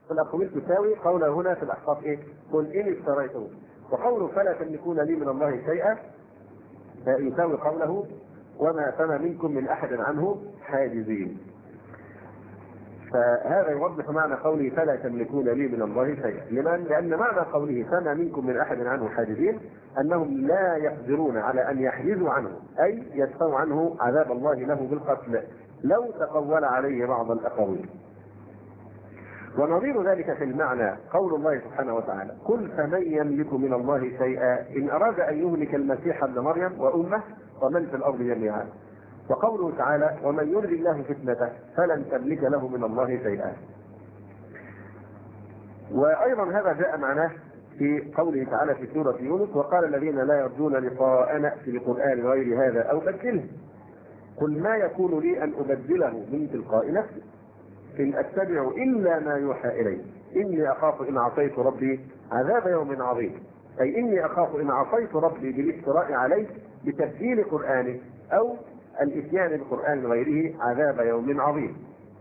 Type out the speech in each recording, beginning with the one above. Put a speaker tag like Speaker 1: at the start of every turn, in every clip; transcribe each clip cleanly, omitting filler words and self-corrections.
Speaker 1: الأقاويل تساوي قوله هنا في الأحقاف إيه؟ قل إن افتريته. وقوله فلا تملكون لي من الله شيئا يساوي قوله فما منكم من أحد عنه حاجزين. فهذا يوضح معنى قوله فلا تملكون لي من الله شيئا. لمن؟ لأن معنى قوله فما منكم من أحد عنه حاجزين أنهم لا يقدرون على أن يحجزوا عنه، أي يدفعوا عنه عذاب الله له بالقتل لو تقول عليه بعض الأقاويل. ونظير ذلك في المعنى قول الله سبحانه وتعالى قل فمن يملك من الله شيئا إن أراد أن يهلك المسيح ابن مريم وأمه ومن في الأرض جميعا. وقوله تعالى ومن يرد الله فتنته فلن تملك له من الله شيئا. وأيضا هذا جاء معناه في قوله تعالى في سورة يونس وقال الذين لا يرجون لقاءنا ائت بقرآن غير هذا أو بدله قل ما يكون لي أن أبدله من تلقاء نفسي إن أتبع إلا ما يوحى إلي إني أخاف إن عصيت ربي عذاب يوم عظيم. أي إني أخاف إن عصيت ربي بالافتراء عليه بتبديل قرآنه أو الإتيان بقرآن غيره عذاب يوم عظيم.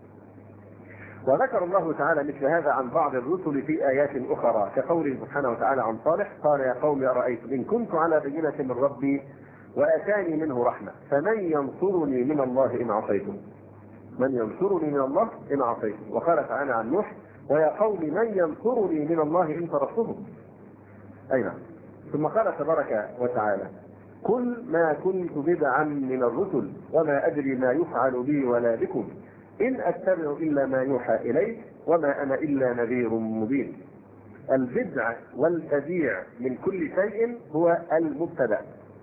Speaker 1: وذكر الله تعالى مثل هذا عن بعض الرسل في آيات أخرى كقوله سبحانه وتعالى عن صالح قال يا قوم أرأيتم إن كنت على بينة من ربي وأتاني منه رحمة فمن ينصرني من الله إن عصيته. من ينصرني من الله إن عصيته. وقال تعالى عن نوح ويا قوم من ينصرني من الله إن تركتهم. أين؟ ثم قال تبارك وتعالى كل ما كنت بدعا من الرسل وما أدري ما يفعل بي ولا بكم إن أتبع إلا ما يوحى إلي وما أنا إلا نذير مبين. البدع والبديع من كل شيء هو المبتدأ.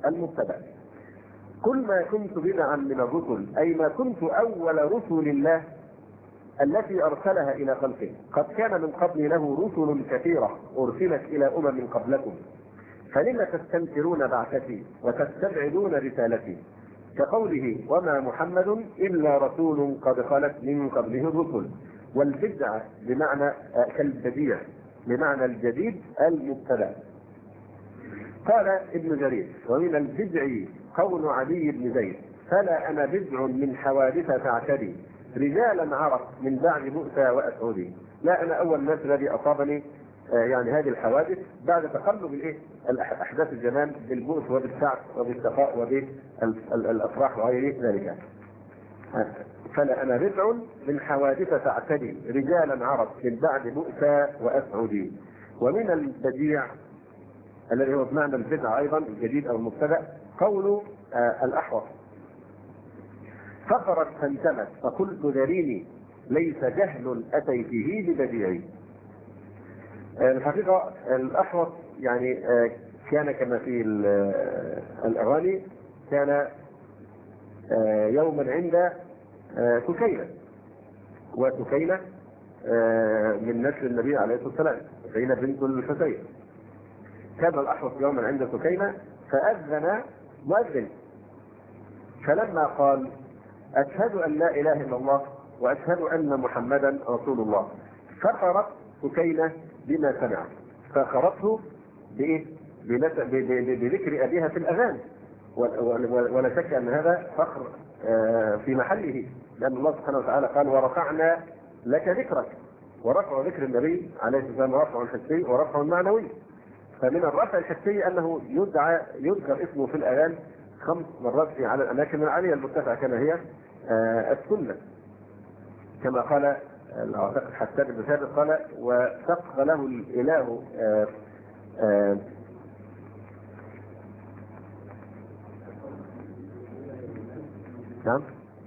Speaker 1: كل ما كنت بدعا من الرسل أي ما كنت أول رسل الله التي أرسلها إلى خلقه. قد كان من قبل له رسل كثيرة أرسلت إلى أمم قبلكم فلم تستنكرون بعثتي وتستبعدون رسالتي كقوله وما محمد إلا رسول قد خلت من قبله الرسل. والبدعة بمعنى كالبديع بمعنى الجديد المبتدأ. قال ابن جرير ومن البدع قول علي بن زيد فلا أنا بدع من حوادث تعتدي رجالا عرق من بعد مؤتى وأسعودي. لا أنا أول الناس الذي أصابني يعني هذه الحوادث بعد تقلب الأحداث الزمان بالبؤس وبالسعد وبالسخاء وبالأفراح وغير ذلك. فلا أنا بدع من حوادث تعتدي رجالا عرق من بعد مؤتى وأسعودي. ومن البديع الذي هو بمعنى البدع أيضا الجديد أو المبتدأ قول الأحوص فقرت فانتمت فقلت ذريني ليس جهل أتيته ببديعي. الحقيقة الأحوص يعني كان كما في الأغاني كان يوما عند سكينة وسكينة من نسل النبي عليه الصلاة والسلام سكينة بنت الحسين. كان الأحوص يوما عند سكينة فأذن مؤذن فلما قال أشهد أن لا إله إلا الله وأشهد أن محمدا رسول الله فخرت سكينة بما سمع فخرته بذكر أبيها في الأذان ولا شك أن هذا فخر في محله لأن الله سبحانه وتعالى قال ورفعنا لك ذكرك. ورفع ذكر النبي عليه الصلاة والسلام رفع حسي ورفع معنوي. فمن الرفع الحسي أنه يذكر اسمه في الأذان 5 مرات على الأماكن العالية المرتفعة كما هي السنة كما قال حسان بن ثابت قال وسق له الإله نعم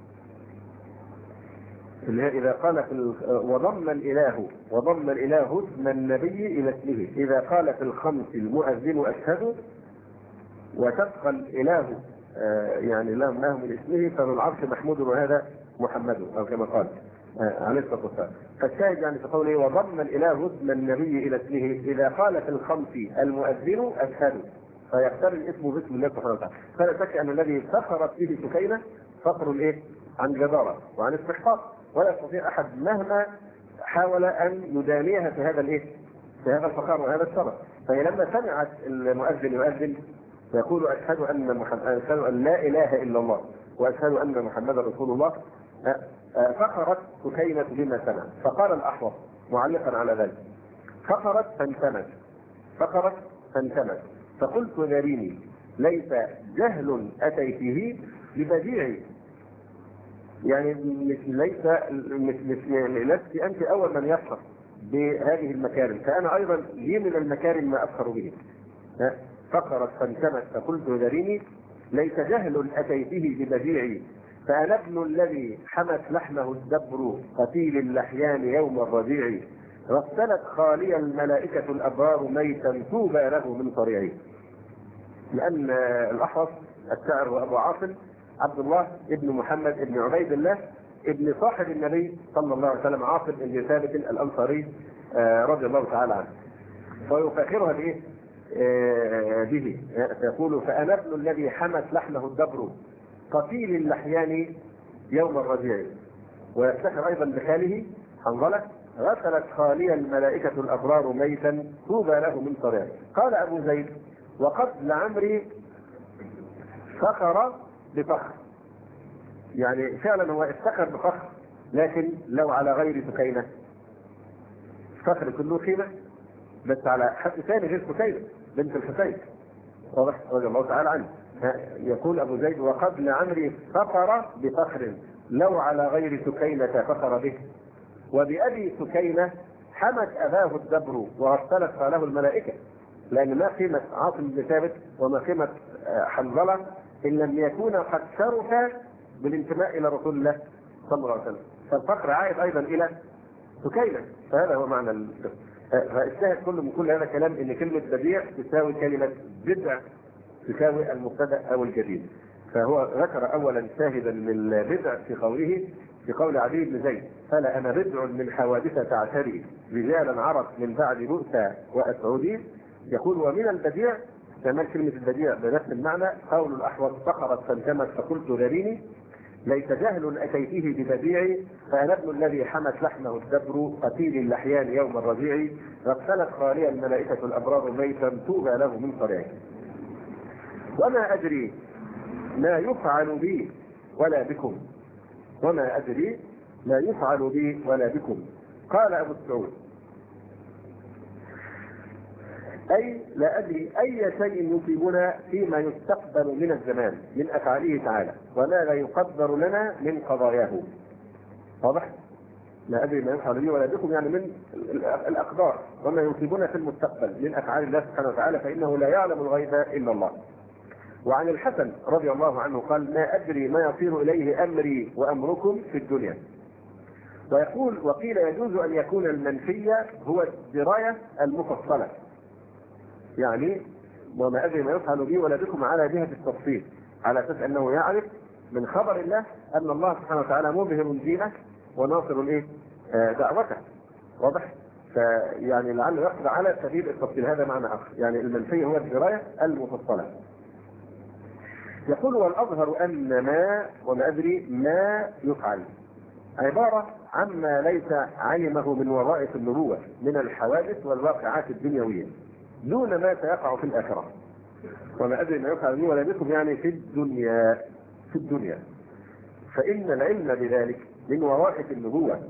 Speaker 1: إذا قال وضم الإله اسم النبي إلى اسمه إذا قال في الخمس المؤذن أشهد وتبقى الإله يعني له من اسمه فذو العرش محمود وهذا محمد أو كما قال عليه الصلاة والسلام. فالشاهد يعني في قوله وضم الإله اسم النبي إلى اسمه إذا قال في الخمس المؤذن أشهد فيقترن اسمه باسم الله سبحانه وتعالى. فلا شك أن الذي فخرت به سكينة فخر عن جدارة وعن استحقاق ولا يستطيع أحد مهما حاول أن يدانيها في هذا في هذا الفخار وهذا الشرف. فهي لما سمعت المؤذن يؤذن يقول أشهد أن لا إله إلا الله وأشهد أن محمدا رسول الله فخرت سكينة بما سمع. فقال الأحوص معلقا على ذلك: فقرت فانتمت فقلت ذريني، ليس جهل أتيته ببديعي. يعني لست أنت أول من يفخر بهذه المكارم، فأنا أيضا لي من المكارم ما أفخر به. فقرت فانتمت فقلت ذريني، ليس جهل أتيته ببديعي، فأنا ابن الذي حمت لحمه الدبر قتيل اللحيان يوم الربيع، غسلت خالي الملائكة الأبرار ميتا طوبى له من طريعي. لأن الأحوص الشاعر وأبو عاصم عبد الله ابن محمد ابن عبيد الله ابن صاحب النبي صلى الله عليه وسلم، عاصم بن ثابت الأنصاري رضي الله تعالى عنه، ويفاخرها به يقول: فأنا ابن الذي حمت لحمه الدبر قتيل اللحيان يوم الربيع. ويفتخر أيضا بخاله حنظلة: غسلت خالي الملائكة الأبرار ميتا طوبى له من طريق. قال أبو زيد: وقد لعمري فخر بفخر. يعني فعلا هو افتخر بفخر، لكن لو على غير سكينة. فخر كله خيمة، بس على حد ثاني غير سكينة بنت الحسين واضح رضي الله تعالى عنه. يقول أبو زيد: وقد لعمري فخر بفخر، لو على غير سكينة فخر به. وبأبي سكينة حمت أباه الدبر وغسلت خاله الملائكة. لأن ما قيمة عاصم بن ثابت وما قيمة حنظلة إن لم يكون قد شرف بالانتماء إلى رسول الله صلى الله عليه وسلم. فالفخر عائد أيضا إلى سكينة. فهذا هو معنى الفخر. فالشاهد كله من كل هذا الكلام ان كلمة بديع تساوي كلمة بدع، تساوي المبتدأ او الجديد. فهو ذكر اولا شاهدا للبدع في قول عدي بن زيد: فلا انا بدع من حوادث تعتري رجالا عرف من بعد بؤسى واسعودي. يقول: ومن البديع استعمال كلمة البديع بنفس المعنى قول الأحوص: فخرت فانتمت فقلت ذريني، ليس جهل أتيته ببديعي، فأنا ابن الذي حمت لحمه الدبر قتيل اللحيان يوم الربيع، غسلت خالي الملائكة الأبرار ميتا طوبى له من طريعه. وما أدري ما يفعل بي ولا بكم، وما أدري ما يفعل بي ولا بكم. قال أبو السعود: أي لا أدري أي شيء يصيبنا فيما يستقبل من الزمان من أفعاله تعالى، وما لا يقدر لنا من قضاياه. واضح؟ لا أدري ما يفعل بي ولا بكم، يعني من الأقدار وما يصيبنا في المستقبل من أفعال الله سبحانه وتعالى، فإنه لا يعلم الغيب إلا الله. وعن الحسن رضي الله عنه قال: ما أدري ما يصير إليه أمري وأمركم في الدنيا. ويقول: وقيل يجوز أن يكون المنفي هو الدراية المفصلة، يعني وما أدري ما يفعل بي ولا بكم على جهة التفصيل، على أساس أنه يعرف من خبر الله أن الله سبحانه وتعالى مظهر دينه وناصر دعوته. واضح؟ فيعني لعله يقضى على سبيل التفصيل، هذا معنى آخر، يعني المنفي هو الدراية المفصلة. يقول: والأظهر أن ما وما أدري ما يفعل عبارة عما ليس علمه من وظائف النبوة من الحوادث والواقعات الدنيوية دون ما سيقع في الآخرة. وما أدري ما يفعل بي ولا بكم يعني في الدنيا. فإن العلم بذلك من وظائف النبوة،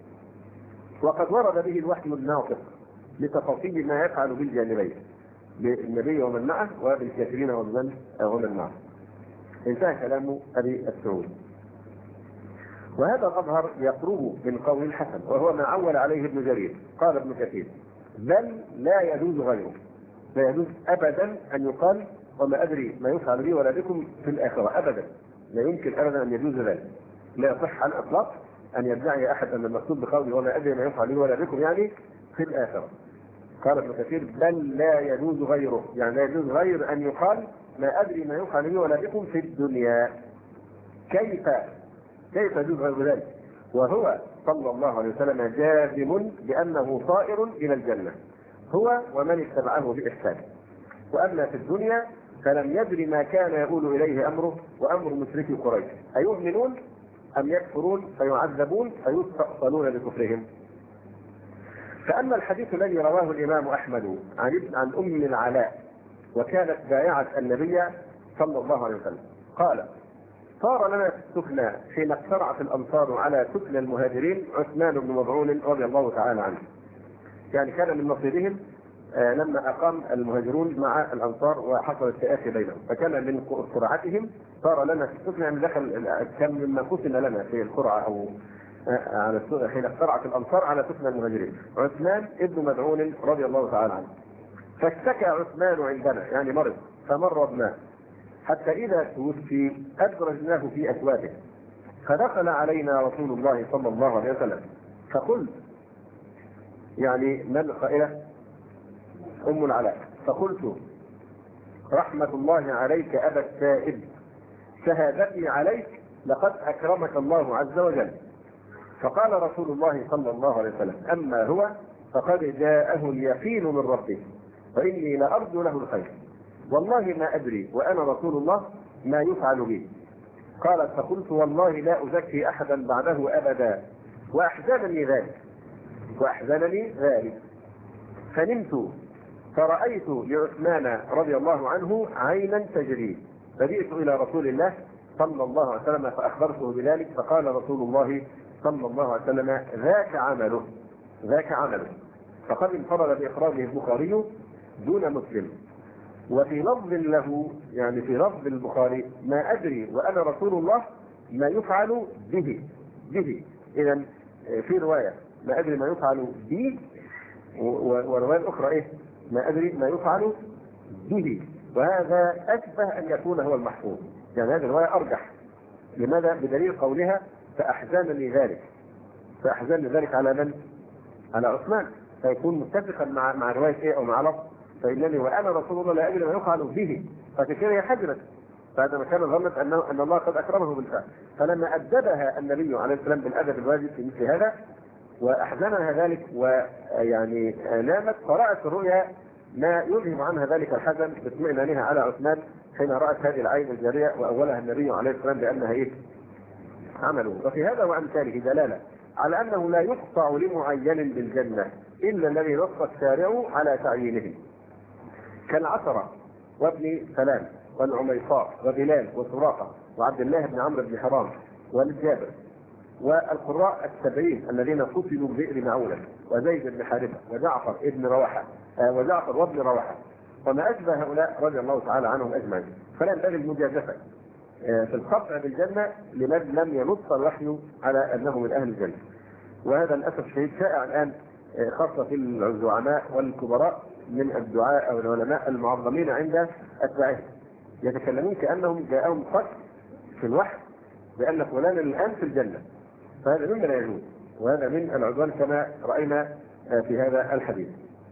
Speaker 1: وقد ورد به الوحي الناطق لتفاصيل ما يفعل بالجانبين، بالنبي ومن معه وبالكافرين ومن معه. انتهى كلام أبي السعود. وهذا الأظهر يقرب من قول الحسن، وهو ما عول عليه ابن جرير. قال ابن كثير: بل لا يجوز غيره، لا يجوز أبدا أن يقال وما أدري ما يفعل بي ولا بكم في الآخرة، أبدا لا يمكن أبدا أن يجوز ذلك. لا يصح على الإطلاق أن يدعي أحد أن المقصود بقوله وما أدري ما يفعل بي ولا بكم يعني في الآخرة. قال ابن كثير: بل لا يجوز غيره، يعني لا يجوز غير أن يقال ما أدري ما يفعل بي ولا بكم في الدنيا. كيف يجوز غير ذلك وهو صلى الله عليه وسلم جازم بأنه طائر إلى الجنة هو ومن اتبعه بإحسان. وأما في الدنيا فلم يدري ما كان يقول إليه أمره وأمر مشركي قريش، أيؤمنون أم يكفرون فيعذبون فيستأصلون لكفرهم. فأما الحديث الذي رواه الإمام أحمد عن أم العلاء وكانت بايعة النبي صلى الله عليه وسلم، صار لنا السكنى حين اقترعت الأنصار على سكنى المهاجرين عثمان بن مظعون رضي الله تعالى عنه. يعني كان من نصيبهم لما أقام المهاجرون مع الأنصار وحصل التآخي بينهم، فكان من قرعتهم صار لنا في السكنى، يعني دخل كان مما قسم لنا في القرعة أو على حين اقترعت الأنصار على سكنى المهاجرين عثمان بن مظعون رضي الله تعالى عنه. فاشتكى عثمان عندنا، يعني مرض فمرضناه، حتى إذا توفي أدرجناه في أثوابه، فدخل علينا رسول الله صلى الله عليه وسلم فقلت، يعني من قائلة؟ أم العلاء. فقلت رحمة الله عليك أبا السائب، شهادتي عليك لقد أكرمك الله عز وجل. فقال رسول الله صلى الله عليه وسلم أما هو فقد جاءه اليقين من ربه وإني لأرجو له الخير، والله ما أدري وأنا رسول الله ما يفعل بي. قالت فقلت والله لا أزكي أحدا بعده أبدا، وأحزنني ذلك. فنمت فرأيت لعثمان رضي الله عنه عينا تجري، فجئت إلى رسول الله صلى الله عليه وسلم فأخبرته بذلك، فقال رسول الله صلى الله عليه وسلم ذاك عمله. فقد انفرد بإخراجه البخاري دون مسلم. وفي لفظ له، يعني في لفظ البخاري ما أدري وأنا رسول الله ما يفعل به. إذا في رواية ما أدري ما يفعل به، ورواية الأخرى إيه؟ ما أدري ما يفعل به. وهذا أشبه أن يكون هو المحفوظ، يعني هذه الرواية أرجح. لماذا؟ بدليل قولها فأحزنني ذلك على من؟ على عثمان، فيكون متفقا مع رواية إيه أو مع لفظ فإنني وأنا رسول الله لا أدري ما يفعل به، فكثير هي حجرت بعدما كان ظنت أن الله قد أكرمه بالفعل. فلما أدبها النبي عليه السلام بالأدب الواجب في مثل هذا وأحزنها ذلك ويعني نامت، فرأت الرؤيا ما يذهب عنها ذلك الحزن باطمئنانها على عثمان حين رأت هذه العين الجارية، وأولها النبي عليه السلام بأنها إيه؟ عمله. وفي هذا وأمثاله دلالة على أنه لا يقطع لمعين بالجنة إلا الذي نص الشارع على تعيينه، كالعشرة وابن سلام والعميصاء وبلال وسراقة وعبد الله بن عمرو بن حرام والجابر والقراء السبعين الذين قتلوا ببئر معونة وزيد بن حارثة وجعفر وابن رواحة وما أشبه هؤلاء رضي الله تعالى عنهم أجمعين. فلا ينبغي المجازفة في القطع بالجنة لمن لم ينص الوحي على أنه من أهل الجنة. وهذا للأسف الشديد شائع الآن خاصة في الزعماء والكبراء من الدعاء أو العلماء المعظمين عند أتباعهم، يتكلمون كأنهم جاءهم قط في الوحي بأن فلانا الآن في الجنة، فهذا مما لا يجوز، وهذا من العدوان كما رأينا في هذا الحديث.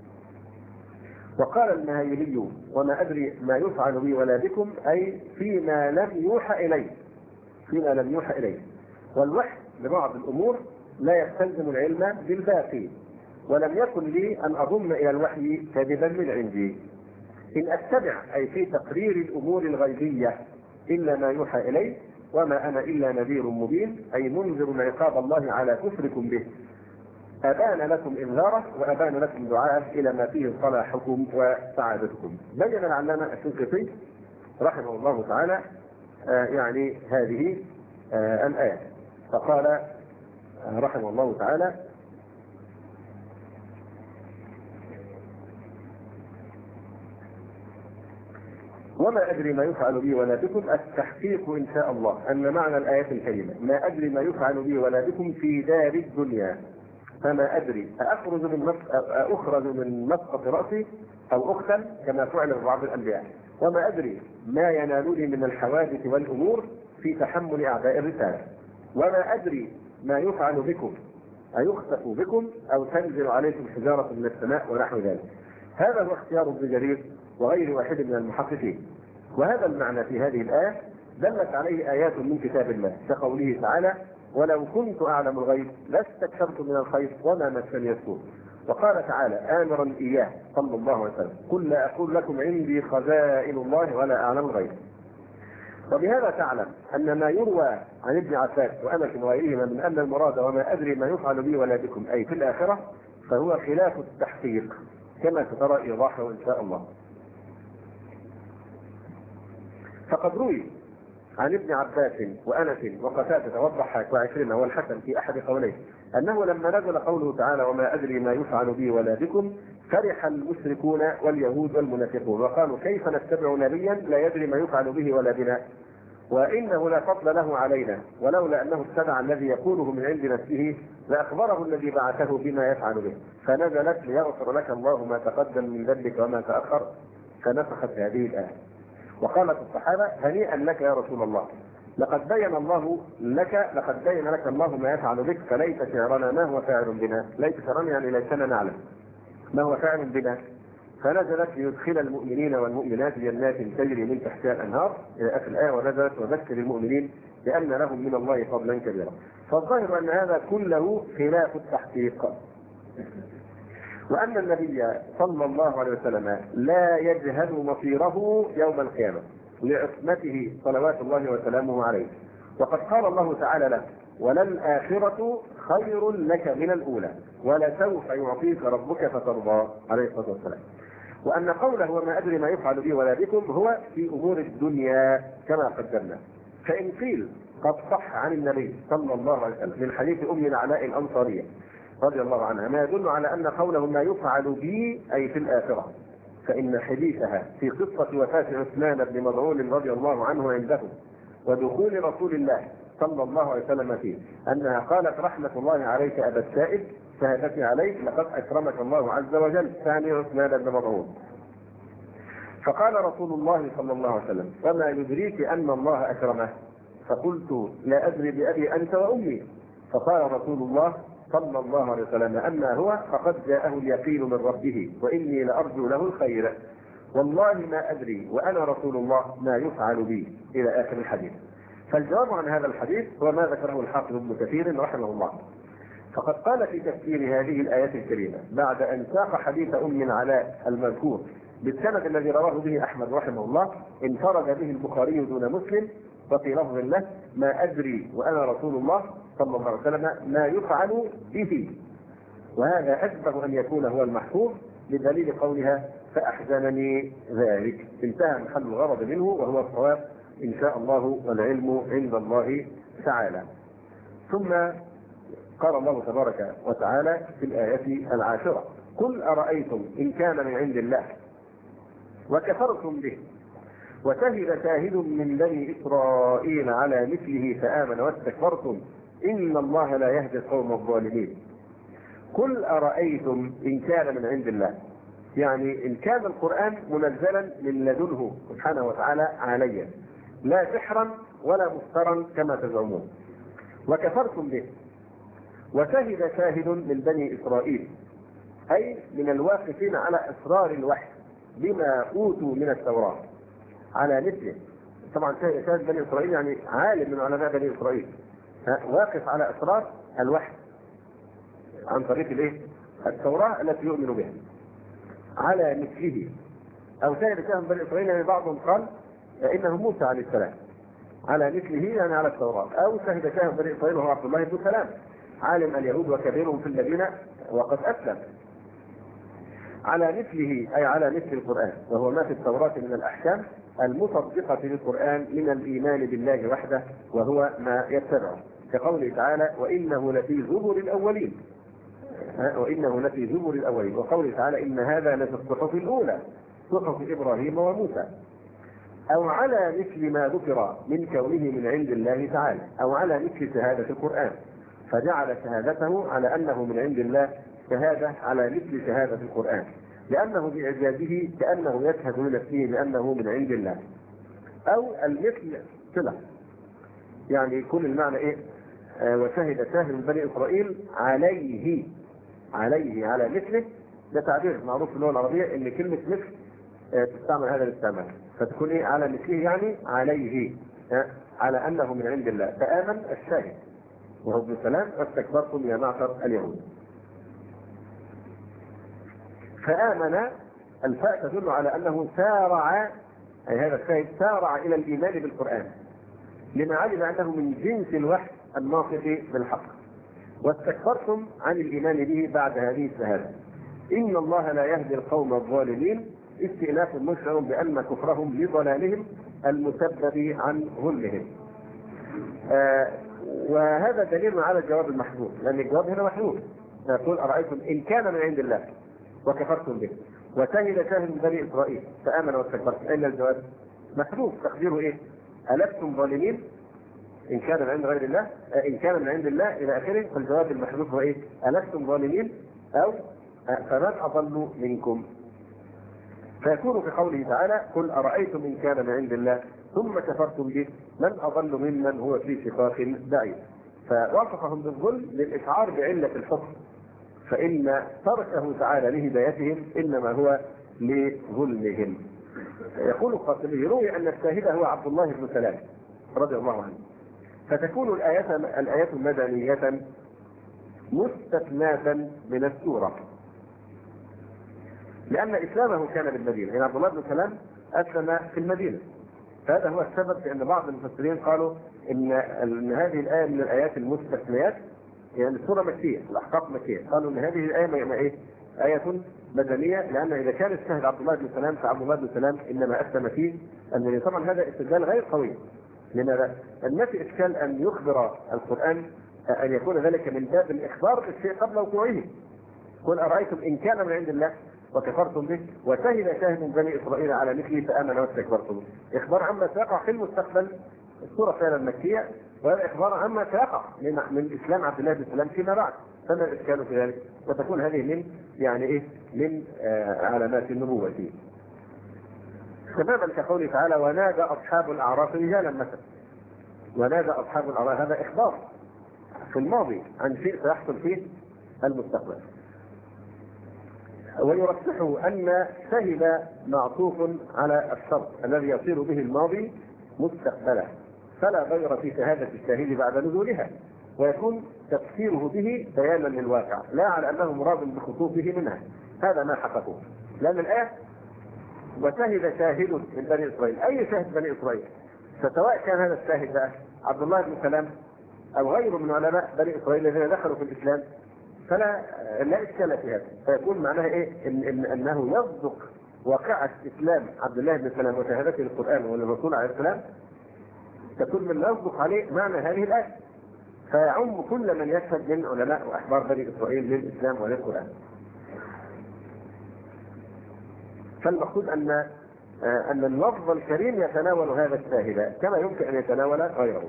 Speaker 1: وقال المهيلي وما أدري ما يفعل بي ولا بكم، أي فيما لم يوحى إليه. والوحي لبعض الأمور لا يستلزم العلم بالباقي، ولم يكن لي أن أضم إلى الوحي كذبا من عندي، إن أتبع أي في تقرير الأمور الغيبية إلا ما يوحى إليه، وما أنا إلا نذير مبين، أي منذر عقاب الله على كفركم به، أبان لكم إنذاره وأبان لكم دعاءه إلى ما فيه صلاحكم وسعادتكم. بين العلامة الشنقيطي رحمه الله تعالى يعني هذه الآية، فقال رحمه الله تعالى وما أدري ما يفعل بي ولا بكم، التحقيق إن شاء الله أن معنى الآية الكريمة ما أدري ما يفعل بي ولا بكم في دار الدنيا، فما أدري أخرج من مسقط رأسي أو أقتل كما فعل ببعض الأنبياء، وما أدري ما ينالني من الحوادث والأمور في تحمل أعداء الرسالة، وما أدري ما يفعل بكم أيخسف بكم أو تنزل عليكم حجارة من السماء ونحو ذلك. هذا هو اختيار ابن جرير وغير واحد من المحققين. وهذا المعنى في هذه الآية دلت عليه آيات من كتاب الله كقوله تعالى ولو كنت أعلم الغيب لاستكثرت من الخير وما مسني السوء. وقال تعالى آمرا إياه صلى الله عليه وسلم قل لا أقول لكم عندي خزائن الله ولا أعلم الغيب. وبهذا تعلم أن ما يروى عن ابن عباس وأنس وغيرهما من أن المراد وما أدري ما يفعل بي ولا بكم أي في الآخرة فهو خلاف التحقيق كما سترى إيضاحه إن شاء الله. فقد روي عن ابن عباس وأنس وقتادة والضحاك وعكرمة والحسن في أحد قوليه أنه لما نزل قوله تعالى وما أدري ما يفعل بي ولا بكم فرح المشركون واليهود والمنافقون وقالوا كيف نتبع نبيا لا يدري ما يفعل به ولا بنا وإنه لا فضل له علينا ولولا أنه اتبع الذي يقوله من عند نفسه لأخبره الذي بعثه بما يفعل به فنزلت ليغفر لك الله ما تقدم من ذنبك وما تأخر فنسخت هذه الآية. وقالت الصحابة هنيئا لك يا رسول الله لقد بين لك الله ما يفعل بك فليس شعرنا ما هو فاعل بنا. ليس شعرنا يعني ليسنا نعلم ما هو فاعل بنا. فنزلت ليدخل المؤمنين والمؤمنات جنات تجري من تحتها الانهار الى اخر الايه ونزلت وذكر المؤمنين بان لهم من الله فضلا كبيرا. فالظاهر ان هذا كله خلاف التحقيق وان النبي صلى الله عليه وسلم لا يجهل مصيره يوم القيامه لعصمته صلوات الله وسلامه عليه. وقد قال الله تعالى له وللآخرة خير لك من الأولى ولسوف يعطيك ربك فترضى عليه الصلاة والسلام. وأن قوله وما أدري ما يفعل بي ولا بكم هو في أمور الدنيا كما قدمنا. فإن قيل قد صح عن النبي صلى الله عليه وسلم من حديث أم العلاء الأنصارية رضي الله عنها ما يدل على أن قوله ما يفعل بي أي في الآخرة فإن حديثها في قصة وفاة عثمان بن مظعون رضي الله عنه عنده ودخول رسول الله صلى الله عليه وسلم فيه أنها قالت رحمة الله عليك أبا السائب شهادتي عليك لقد أكرمك الله عز وجل ثاني عثمان بن مظعون. فقال رسول الله صلى الله عليه وسلم وما يدريك أن الله أكرمه فقلت لا أدري بأبي أنت وأمي. فقال رسول الله صلى الله عليه وسلم أما هو فقد جاءه اليقين من ربه وإني لأرجو له الخير والله ما أدري وأنا رسول الله ما يفعل بي إلى آخر الحديث. فالجواب عن هذا الحديث هو ما ذكره الحافظ ابن كثير رحمه الله. فقد قال في تفسير هذه الآيات الكريمة بعد أن ساق حديث أم العلاء المذكور بالسند الذي رواه به أحمد رحمه الله انفرد به البخاري دون مسلم وفي لفظ له ما أدري وأنا رسول الله صلى الله عليه وسلم ما يفعل به وهذا أشبه أن يكون هو المحفوظ بدليل قولها فأحزنني ذلك. انتهى محل الغرض منه وهو الصواب إن شاء الله والعلم عند الله تعالى. ثم قال الله تبارك وتعالى في الآية العاشرة قل أرأيتم إن كان من عند الله وكفرتم به وشهد شاهد من بني إسرائيل على مثله فآمن واستكبرتم إن الله لا يهدي القوم الظالمين. قل أرأيتم إن كان من عند الله يعني إن كان القرآن منزلا من لدنه سبحانه وتعالى عليا لا سحرا ولا مفترا كما تزعمون وكفرتم به وشهد شاهد من بني إسرائيل أي من الواقفين على أسرار الوحي بما أوتوا من التوراة على مثله. طبعا شاهد بني إسرائيل يعني عالم من علماء بني إسرائيل واقف على أسرار الوحي عن طريق التوراة التي يؤمن بها على مثله. أو شاهد شاهد بني إسرائيل يعني بعضهم قال إنه موسى عليه السلام على مثله يعني على التوراة. أو شهد شاهد بني إسرائيل وهو عبد الله بن سلام عالم اليهود وكبيرهم في المدينة وقد أسلم على مثله أي على مثل القرآن وهو ما في التوراة من الأحكام المصدقة للقرآن من الإيمان بالله وحده وهو ما يتبعه كقوله تعالى وإنه لفي زبر الأولين وقوله تعالى إن هذا لفي الصحف الأولى صحف إبراهيم وموسى. أو على مثل ما ذكر من كونه من عند الله تعالى أو على مثل شهادة القرآن فجعل شهادته على أنه من عند الله شهادة على مثل شهادة القرآن لأنه بإعجازه كأنه يشهد لنفسه بأنه من عند الله. أو المثل صلة يعني يكون المعنى وشهد شاهد من بني إسرائيل عليه على مثله. ده تعبير معروف في اللغة العربية إن كلمة مثل تستعمل هذا الاستعمال فتكون على مثله يعني عليه على أنه من عند الله فآمن الشاهد وهو ابن سلام واستكبرتم يا معشر اليهود. فآمن الفاء تدل على أنه سارع أي هذا الشاهد سارع إلى الإيمان بالقرآن لما علم أنه من جنس الوحي الناطق بالحق. واستكبرتم عن الإيمان به بعد هذه الشهادة إن الله لا يهدي القوم الظالمين استئناف مشعر بأن كفرهم لضلالهم المسبب عن ظلمهم. وهذا دليل على الجواب المحذوف، لأن الجواب هنا محذوف. يقول أرأيتم إن كان من عند الله وكفرتم به وشهد شاهد من بني إسرائيل فآمن واستكبرتم، إلا الجواب محذوف تقديره إيه؟ ألستم ظالمين؟ إن كان من عند غير الله، إن كان من عند الله إلى آخره. فالجواب المحذوف هو إيه؟ ألستم ظالمين أو فمن أضل منكم. فيكون في قوله تعالى قل أرأيتم إن كان من عند الله ثم كفرتم به من أضل ممن هو في شقاق بعيد. فوصفهم بالظلم للإشعار بعلة الحكم، فإن تركه تعالى لهدايتهم إنما هو لظلمهم. يقول القاسمي روي أن الشاهد هو عبد الله بن سلام رضي الله عنه. فتكون الآيات مدنية مستثناة من السورة، لأن إسلامه كان بالمدينة، يعني عبد الله بن سلام أسلم في المدينة. فهذا هو السبب في أن بعض المفسرين قالوا إن هذه الآية من الآيات المستثنيات، يعني السورة مكية، الأحقاف مكية، قالوا إن هذه الآية آية مدنية، لأن إذا كان الشاهد عبد الله بن سلام فعبد الله بن سلام إنما أسلم فيه أن طبعا هذا استدلال غير قوي. لماذا؟ ما في إشكال أن يخبر القرآن أن يكون ذلك من باب الإخبار بالشيء قبل وقوعه. قل أرأيتم إن كان من عند الله وكفرتم به وشهد شاهد من بني إسرائيل على مثله فآمن واستكبرتم. إخبار عما سيقع في المستقبل. السورة فعلا مكية، وهذا إخبار عما سيقع من إسلام عبد الله بن سلام فيما بعد، فما الإشكال في ذلك؟ وتكون هذه من يعني إيه؟ من علامات النبوة. تماما كقوله تعالى ونادى أصحاب الأعراف رجالا مثلا. ونادى أصحاب الأعراف هذا إخبار في الماضي عن شيء سيحصل فيه المستقبل. ويرشحه أن شهد معطوف على الشرط الذي يصير به الماضي مستقبلا، فلا غير في شهادة الشاهد بعد نزولها، ويكون تفسيره به بيانا للواقع لا على أنه مراد بخطوبه منها. هذا ما حققه، لأن الآية وشهد شاهد من بني إسرائيل، أي شاهد بني إسرائيل، فسواء كان هذا الشاهد بقى عبد الله بن سلام أو غيره من علماء بني إسرائيل الذين دخلوا في الإسلام فلا إشكال في هذا. فيكون معناها إيه؟ أنه يصدق واقعة إسلام عبد الله بن سلام وشهادته للقرآن وللرسول عليه السلام، تكون من يصدق عليه معنى هذه الآية، فيعم كل من يشهد من علماء وأحبار بني إسرائيل للإسلام وللقرآن. فالمقصود أن اللفظ الكريم يتناول هذا الشاهد كما يمكن أن يتناول غيره.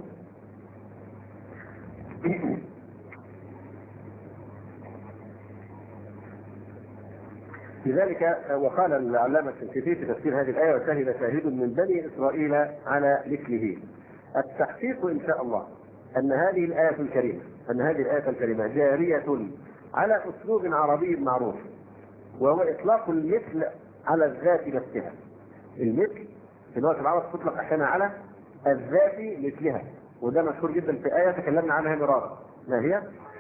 Speaker 1: لذلك وقال العلامة الشنقيطي في تفسير هذه الآية وشهد شاهد من بني إسرائيل على مثله. التحقيق إن شاء الله أن هذه الآية الكريمة جارية على أسلوب عربي معروف، وهو إطلاق المثل على الذات نفسها. المثل في لغة العرب تطلق أحيانا على الذات مثلها، وده مشهور جدا في آية تكلمنا عنها مرارا. ما هي؟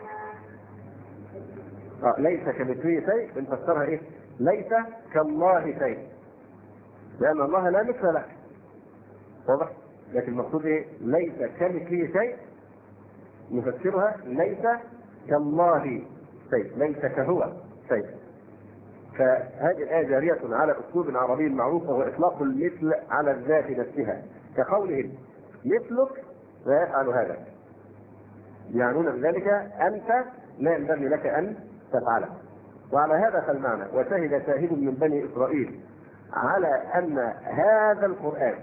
Speaker 1: ليس كمثله شيء، بنفسرها إيه؟ ليس كالله شيء، لأن الله لا مثل له، واضح؟ لكن المقصود إيه؟ ليس كمثله شيء، نفسرها ليس كالله شيء، ليس كهو شيء. فهذه الآية جارية على أسلوب عربي معروف، وهو إطلاق المثل على الذات نفسها، كقولهم مثلك لا يفعل هذا، يعنون بذلك أنت لا ينبغي لك أن تفعله. وعلى هذا فالمعنى وشهد شاهد من بني إسرائيل على أن هذا القرآن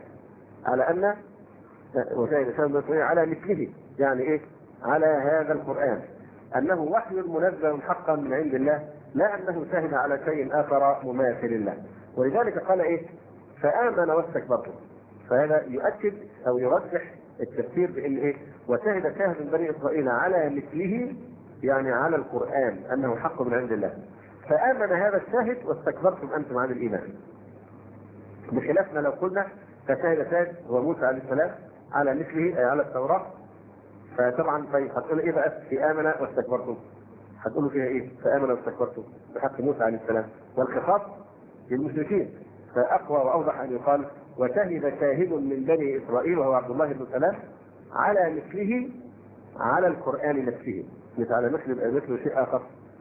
Speaker 1: وشهد شاهد من إسرائيل على مثله، يعني إيه؟ على هذا القرآن أنه وحي منزل حقا من عند الله، لا أنه شهد على شيء آخر مماثل له. ولذلك قال إيه؟ فآمن واستكبرتم. فهذا يؤكد أو يرجح التفسير بأن إيه؟ وشهد شاهد من بني إسرائيل على مثله، يعني على القرآن أنه حق من عند الله، فآمن هذا الشاهد واستكبرتم أنتم عن الإيمان. بخلافنا لو قلنا فشهد شاهد هو موسى عليه السلام على مثله أي على التوراة، فطبعا هتقول إيه بقى في آمن واستكبرتم؟ هتقولوا فيها إيه؟ فآمن واستكبرتم بحق موسى عليه السلام، والخطاب للمشركين. فأقوى وأوضح أن يقال وشهد شاهد من بني إسرائيل وهو عبد الله بن سلام على مثله على القرآن نفسه، مش على مثل شيء آخر.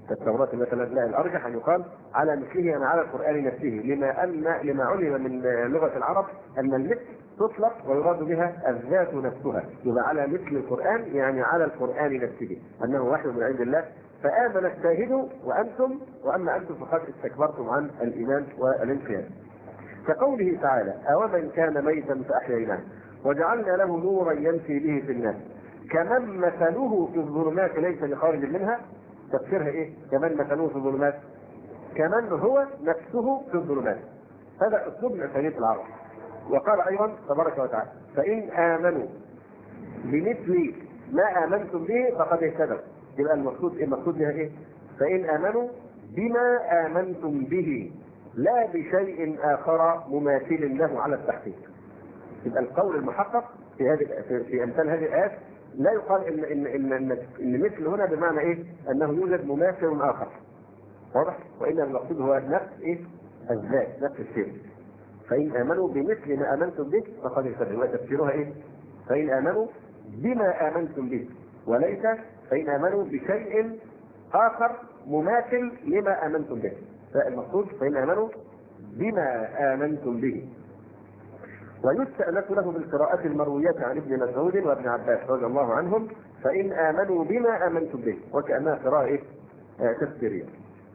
Speaker 1: التوراة مثلا. لا، الأرجح أن يقال على مثله يعني على القرآن نفسه، لما علم من لغة العرب أن المثل تطلق ويراد بها الذات نفسها، يبقى على مثل القرآن يعني على القرآن نفسه أنه وحي من عند الله. فآمن الشاهد وأما أنتم فقد استكبرتم عن الإيمان والانقياد. كقوله تعالى: أومن كان ميتا فأحييناه وجعلنا له نورا يمشي به في الناس كمن مثله في الظلمات ليس بخارج منها. تفسيرها ايه؟ كمن مثله في الظلمات، كمن هو نفسه في الظلمات. هذا اسلوب من اساليب العرب. وقال ايضا تبارك وتعالى: فان امنوا بمثل ما امنتم به فقد اهتدوا. يبقى المقصود بها ايه؟ فان امنوا بما امنتم به لا بشيء اخر مماثل له على التحقيق. يبقى القول المحقق في امثال هذه الايات لا يقال ان مثل هنا بمعنى ايه؟ انه يوجد مماثل اخر، واضح؟ وان المقصود هو نفس ايه؟ الذات، نفس الشيء. فان امنوا بمثل ما امنتم به فقد اهتدوا. وتفسيرها ايه؟ فان امنوا بما امنتم به، وليس فان امنوا بشيء اخر مماثل لما امنتم به. فالمقصود فان امنوا بما امنتم به. ويستأنس له بالقراءة المروية عن ابن مسعود وابن عباس رضي الله عنهم: فإن آمنوا بما آمنتم به، وكأنها قراءة تفسيرية.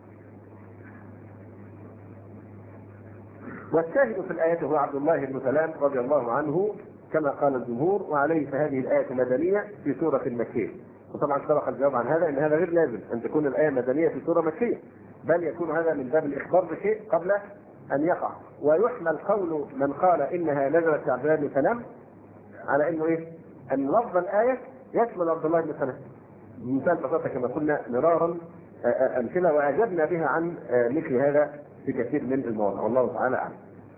Speaker 1: والشاهد في الآية هو عبد الله بن سلام رضي الله عنه كما قال الجمهور، وعليه فهذه الآية مدنية في سورة مكية. وطبعا سبق الجواب عن هذا، ان هذا غير لازم ان تكون الآية مدنية في سورة مكية، بل يكون هذا من باب الإخبار بشيء قبل أن يقع. ويحمل قول من قال إنها نزلت في عبد الله بن سلام على إنه إيه؟ أن لفظ الآية يشمل عبد الله بن سلام. مثال بسيطة كما قلنا مرارا أمثلة وأجبنا بها عن مثل هذا في كثير من المواضع، والله تعالى أعلم.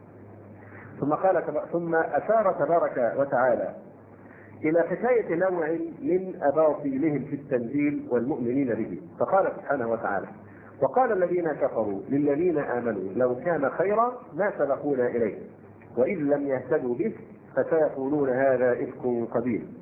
Speaker 1: ثم أشار تبارك وتعالى إلى حكاية نوع من أباطيلهم في التنزيل والمؤمنين به، فقال سبحانه وتعالى: وقال الذين كفروا للذين آمنوا لو كان خيرا ما سبقونا إليه وإذ لم يهتدوا به فسيقولون هذا إفك قديم.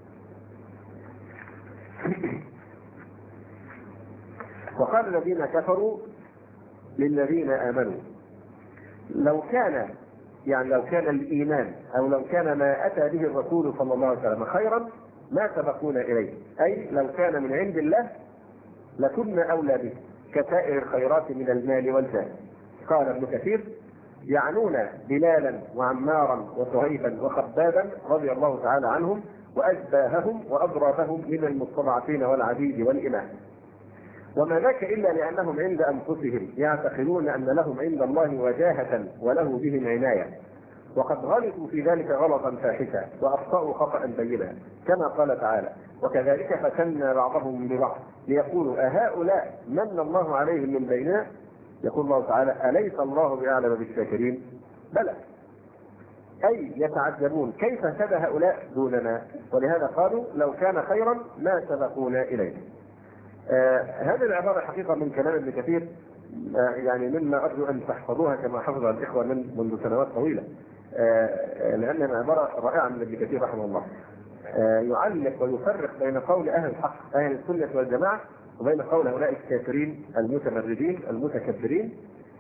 Speaker 1: وقال الذين كفروا للذين آمنوا لو كان الإيمان أو لو كان ما أتى به الرسول صلى الله عليه وسلم خيرا ما سبقونا إليه، أي لو كان من عند الله لكنا أولى به كسائر الخيرات من المال والجاه. قال ابن كثير: يعنون بلالا وعمارا وصهيبا وخبابا رضي الله تعالى عنهم وأشباههم وأضرابهم من المستضعفين والعبيد والإماء، وما ذاك إلا لأنهم عند أنفسهم يعتقدون أن لهم عند الله وجاهة وله بهم عناية، وقد غلطوا في ذلك غلطا فاحشا وأخطأوا خطأ بينا، كما قال تعالى: وكذلك فتنا بعضهم ببعض ليقولوا أهؤلاء من الله عليهم من بيننا. يقول الله تعالى: أليس الله بأعلم بالشاكرين؟ بلى، أي يتعجبون كيف اهتدى هؤلاء دوننا، ولهذا قالوا لو كان خيرا ما سبقونا إليه. هذه العبارة حقيقة من كلام ابن كثير، يعني مما أرجو أن تحفظوها كما حفظها الإخوة منذ سنوات طويلة، لأنها عبارة رائعة من ابن كثير رحمه الله. يعلق ويفرق بين قول أهل الحق أهل السنة والجماعة وبين قول هؤلاء الكافرين المتمردين المتكبرين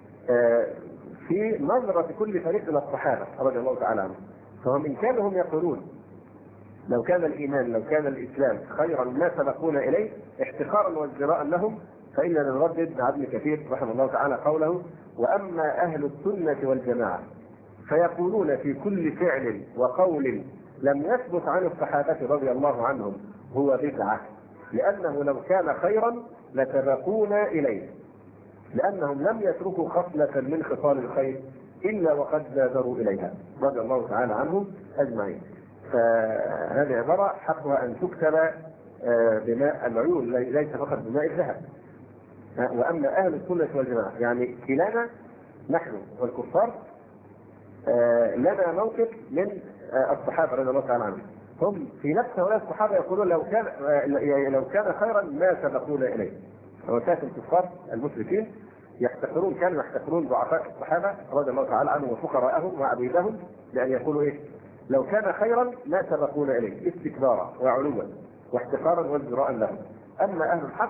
Speaker 1: في نظرة كل فريق إلى الصحابة رضي الله تعالى عنهم. فهم إن كانوا هم يقولون لو كان الإيمان لو كان الإسلام خيرا ما سبقونا إليه احتقارا وازدراء لهم، فإننا نردد عن ابن كثير رحمه الله تعالى قوله: وأما أهل السنة والجماعة فيقولون في كل فعل وقول لم يثبت عن الصحابة رضي الله عنهم هو بدعة، لأنه لو كان خيرا لسبقونا إليه، لأنهم لم يتركوا خصلة من خصال الخير إلا وقد بادروا إليها رضي الله تعالى عنهم أجمعين. فهذه عبارة حقها أن تكتب بماء العيون ليس فقط بماء الذهب. وأما أهل السنة والجماعة يعني كلانا نحن والكفار لنا موقف من الصحابة رضي الله تعالى عنهم، هم في نفس هؤلاء الصحابة يقولون لو كان خيرا ما سبقونا إليه. وكانت الكفار المشركين كانوا يحتقرون ضعفاء الصحابة رضي الله تعالى عنهم وفقراءهم وعبيدهم، لأن يقولوا إيه؟ لو كان خيرا ما سبقونا إليه، استكبارا وعلوا واحتقارا وازدراء لهم. أما أهل الحق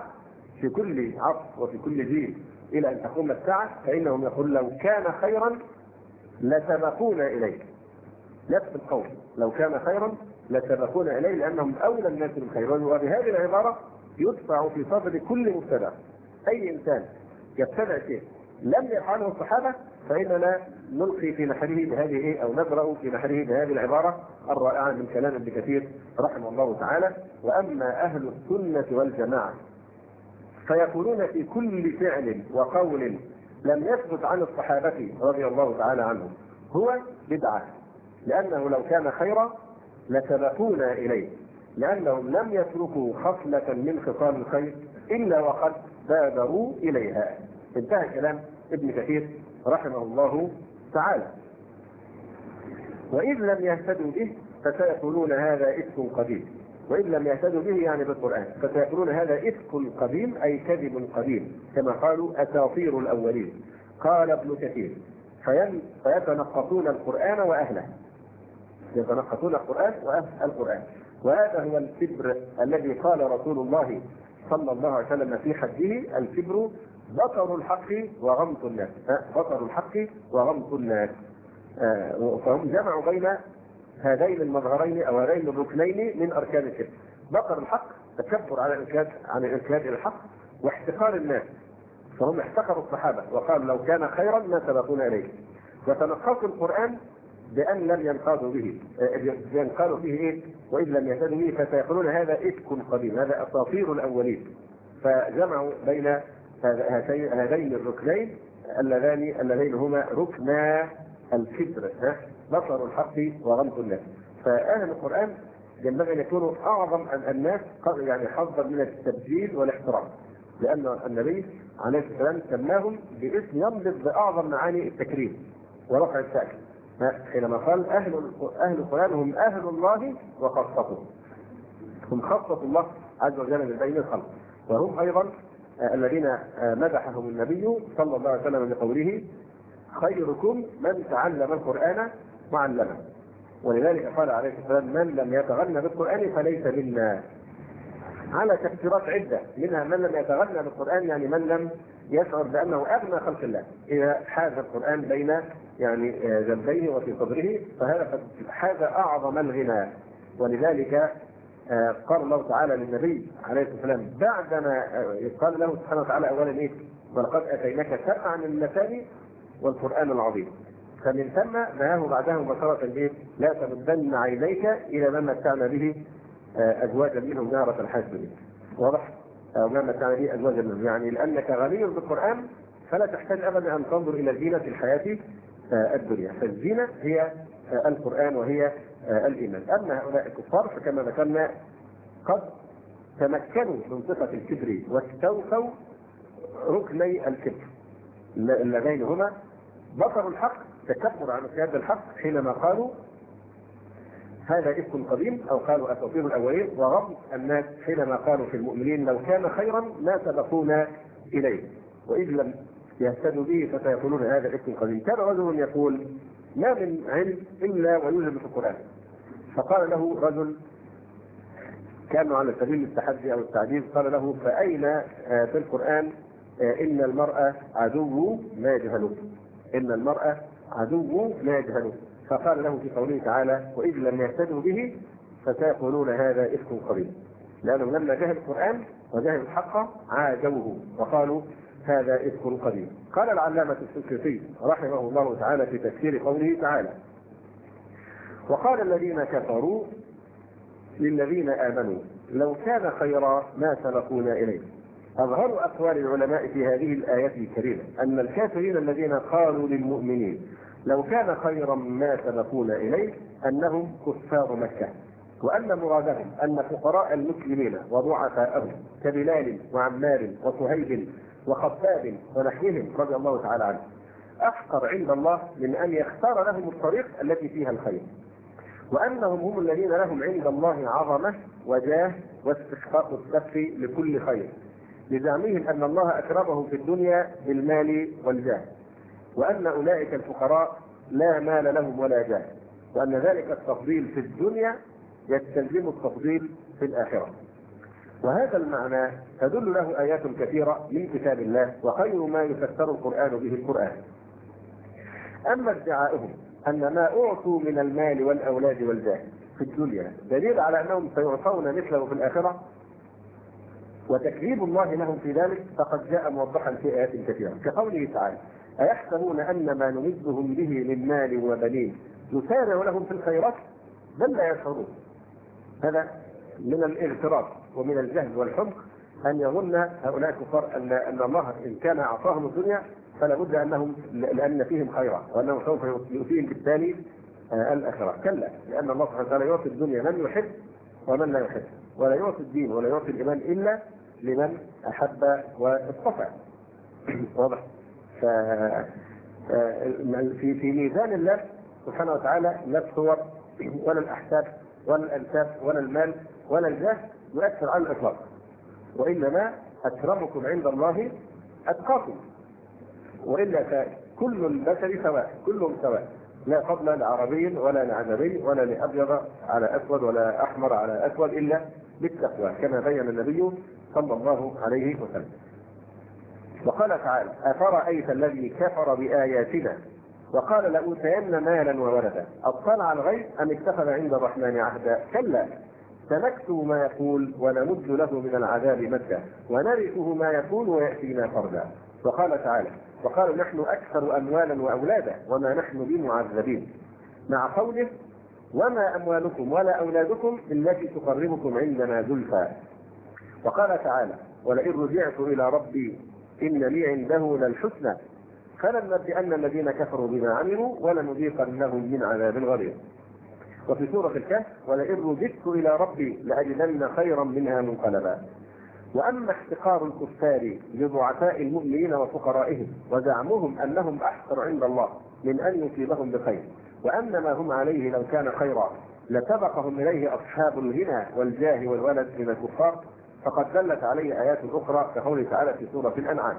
Speaker 1: في كل عصر وفي كل جيل إلى أن تقوم الساعة، فإنهم يقول لو كان خيرا لسبقونا إليه. نفس القول، لو كان خيرا لسبقونا إليه، لأنهم أولى الناس بالخير. وبهذه العبارة يدفع في صدر كل مبتدع. أي إنسان يبتدع شيء لم يفعله الصحابة فإننا نلقي في نحره بهذه أو نقرأ في نحره بهذه العبارة الرائعة من كلام ابن كثير رحمه الله تعالى: وأما أهل السنة والجماعة فيقولون في كل فعل وقول لم يثبت عن الصحابة رضي الله تعالى عنهم هو بدعة، لأنه لو كان خيرا لسبقونا إليه، لأنهم لم يتركوا خصلة من خصال الخير إلا وقد بادروا إليها. انتهى كلام ابن كثير رحمه الله تعالى. وإذ لم يهتدوا به فسيقولون هذا إفك قديم. وإذ لم يهتدوا به يعني بالقرآن، فسيقولون هذا إفك قديم أي كذب قديم، كما قالوا أساطير الأولين. قال ابن كثير: فيتنقصون القرآن وأهله، يتنقصون القرآن وأهل القرآن. وهذا هو الكبر الذي قال رسول الله صلى الله عليه وسلم في حجه: الكبر بطر الحق وغمط الناس. بطر الحق وغمط الناس. فهم جمعوا بين هذين المظهرين او هذين الركنين من اركان الكبر: بطر الحق، تكبر عن الانقياد الى الحق، واحتقار الناس. فهم احتقروا الصحابه وقالوا لو كان خيرا ما سبقونا اليه. وتنقصوا القران بان لم ينقادوا به، ينقادوا فيه ايه؟ واذ لم يهتدوا به فسيقولون هذا افك قديم، هذا اساطير الاولين. فجمعوا بين هذين الركنين اللذين هما ركنا الكبر، بصر الحق وغمط الناس. فأهل القرآن ينبغي أن يكونوا أعظم الناس يعني حظا من التبجيل والاحترام، لأن النبي عليه الصلاة والسلام سماهم باسم ينبض بأعظم معاني التكريم ورفع الساكن، حينما قال أهل القرآن هم أهل الله وخاصته، هم خاصة الله عز وجل من بين الخلق، وهم أيضا الذين مدحهم النبي صلى الله عليه وسلم بقوله: خيركم من تعلم القرآن وعلمه. ولذلك قال عليه الصلاة والسلام: من لم يتغنى بالقرآن فليس منا، على تفسيرات عدة، منها من لم يتغنى بالقرآن يعني من لم يشعر بأنه أغنى خلق الله، إذا حاز القرآن بين يعني جنبيه وفي صدره فهذا حاز أعظم الغنى. ولذلك قال الله تعالى للنبي عليه الصلاة والسلام بعدما قال له سبحانه وتعالى أولا إيه؟ ولقد أتيناك سبعا من المثاني والقرآن العظيم. فمن ثم نهاه بعدها مباشرة إيه؟ لا تمدن عينيك إلى ما متعنا به أزواجا منهم نارة الحاسبين. واضح؟ أو ما متعنا به أزواجا منهم، يعني لأنك غني بالقرآن فلا تحتاج أبدا أن تنظر إلى زينة الحياة الدنيا، فالزينة هي القرآن وهي الإيمان. أما هؤلاء الكفار فكما ذكرنا قد تمكنوا من صفة الكبر واستوفوا ركني الكبر اللذين هما بطر الحق، تكبر عن قيادة الحق حينما قالوا هذا إفك قديم أو قالوا أساطير الأولين، وغمط الناس حينما قالوا في المؤمنين لو كان خيرا ما سبقونا إليه، وإذ لم يهتدوا به فسيقولون هذا إفك قديم. كان رجل يقول: ما من علم إلا ويوجد في القرآن. فقال له رجل كان على سبيل التحدي أو التعجيز، قال له: فأين في القرآن إن المرأة عدو ما يجهله؟ إن المرأة عدو ما يجهله. فقال له في قوله تعالى: وإذ لم يهتدوا به فسيقولون هذا إفك قديم، لأنهم لما جهلوا القرآن وجهلوا الحق عاجوه وقالوا هذا إفك قديم. قال العلامة السكرتي رحمه الله تعالى في تفسير قوله تعالى: وقال الذين كفروا للذين آمنوا لو كان خيرا ما سبقونا إليه. أظهر أقوال العلماء في هذه الآية الكريمة أن الكافرين الذين قالوا للمؤمنين لو كان خيرا ما سبقونا إليه أنهم كفار مكة، وأن مرادهم أن فقراء المسلمين وضعفاءهم كبلال وعمار وصهيب وخباب ونحوهم رضي الله تعالى عنهم أحقر عند الله من أن يختار لهم الطريق التي فيها الخير، وأنهم هم الذين لهم عند الله عظمة وجاه واستحقاق السفر لكل خير، لزعمهم أن الله أكرمهم في الدنيا بالمال والجاه، وأن أولئك الفقراء لا مال لهم ولا جاه، وأن ذلك التفضيل في الدنيا يستلزم التفضيل في الآخرة. وهذا المعنى تدل له آيات كثيرة من كتاب الله، وخير ما يفسر القرآن به القرآن. أما ادعاؤهم أن ما أعطوا من المال والأولاد والجاه في الدنيا دليل على أنهم سيعطون مثله في الآخرة، وتكذيب الله لهم في ذلك فقد جاء موضحا في آيات كثيرة، كقوله تعالى: أيحسبون أن ما نمدهم به من مال وبنين نسارع لهم في الخيرات بل لا يشعرون. هذا من الاغتراب ومن الجهل والحمق أن يظن هؤلاء الكفار أن الله إن كان أعطاهم الدنيا فلا بد أنهم لأن فيهم خيرا وأنه سوف يؤتيهم بالتالي الآخرة. كلا، لأن الله سبحانه وتعالى يعطي الدنيا من يحب ومن لا يحب، ولا يعطي الدين ولا يعطي الإيمان إلا لمن أحب واصطفى. واضح؟ في ميزان الله سبحانه وتعالى لا الصور ولا الأحساب ولا الأنساب ولا المال ولا الجاه يؤثر على الإطلاق، وإنما أكرمكم عند الله أتقاكم، وإلا فكل البشر سواء، كلهم سواء، لا فضل لعربي ولا لعجمي ولا لأبيض على أسود ولا أحمر على أسود إلا بالتقوى، كما بين النبي صلى الله عليه وسلم. وقال تعالى: أفرأيت الذي كفر بآياتنا وقال لأوتين مالا وولدا أطلع على الغيب أم اتخذ عند الرحمن عهدا؟ كلا، سنكتب ما يقول ونمد له من العذاب مدا ونرثه ما يقول ويأتينا فردا. وقال تعالى: وقالوا نحن أكثر أموالا وأولادا وما نحن بمعذبين، مع قوله: وما أموالكم ولا أولادكم التي تقربكم عندنا زلفى. وقال تعالى: ولئن رجعت إلى ربي إن لي عنده للحسنى فلننبئن الذين كفروا بما عملوا ولنذيقنهم من عذاب غليظ. وفي سورة الكهف: ولئن رددت إلى ربي لأجدن خيرا منها منقلبا. وأما احتقار الكفار لضعفاء المؤمنين وفقرائهم وزعمهم أنهم أحقر عند الله من أن يصيبهم بخير، وأن ما هم عليه لو كان خيرا لسبقهم إليه أصحاب الغنى والجاه والولد من الكفار، فقد دلت عليه آيات أخرى كقوله تعالى في سورة الأنعام: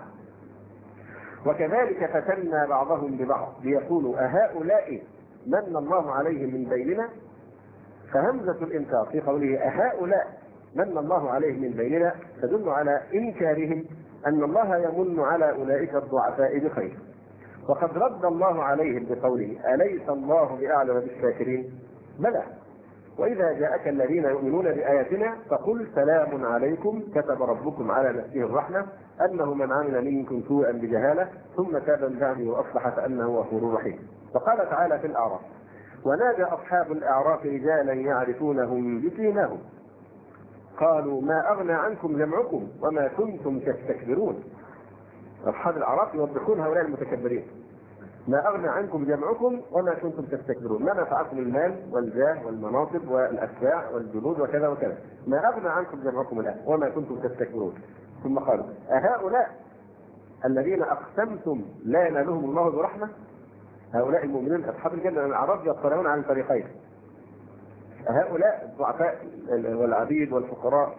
Speaker 1: وكذلك فتنا بعضهم ببعض ليقولوا أهؤلاء من الله عليهم من بيننا. فهمزة الإنكار في قوله أهؤلاء من الله عليهم من بيننا تدل على إنكارهم أن الله يمن على أولئك الضعفاء بخير، وقد رد الله عليهم بقوله: أليس الله بأعلم بالشاكرين؟ بلى، وإذا جاءك الذين يؤمنون بآياتنا فقل سلام عليكم كتب ربكم على نفسه الرحمة أنه من عمل منكم سوءا بجهالة ثم تاب من بعده وأصلح فأنه غفور رحيم. وقال تعالى في الأعراف: ونادى أصحاب الأعراف رجالا يعرفونهم بسيماهم قالوا ما أغنى عنكم جمعكم وما كنتم تستكبرون. أصحاب الأعراف يوضحون هؤلاء المتكبرين: ما أغنى عنكم جمعكم وما كنتم تستكبرون، ما نفعكم المال والجاه والمناصب والأتباع والجنود وكذا وكذا، ما أغنى عنكم جمعكم الآن وما كنتم تستكبرون. ثم قالوا أهؤلاء الذين أقسمتم لا ينالهم الله برحمة. هؤلاء المؤمنين أصحاب الجنة الأعراف يطلعون عن الفريقين، هؤلاء الضعفاء والعبيد والفقراء،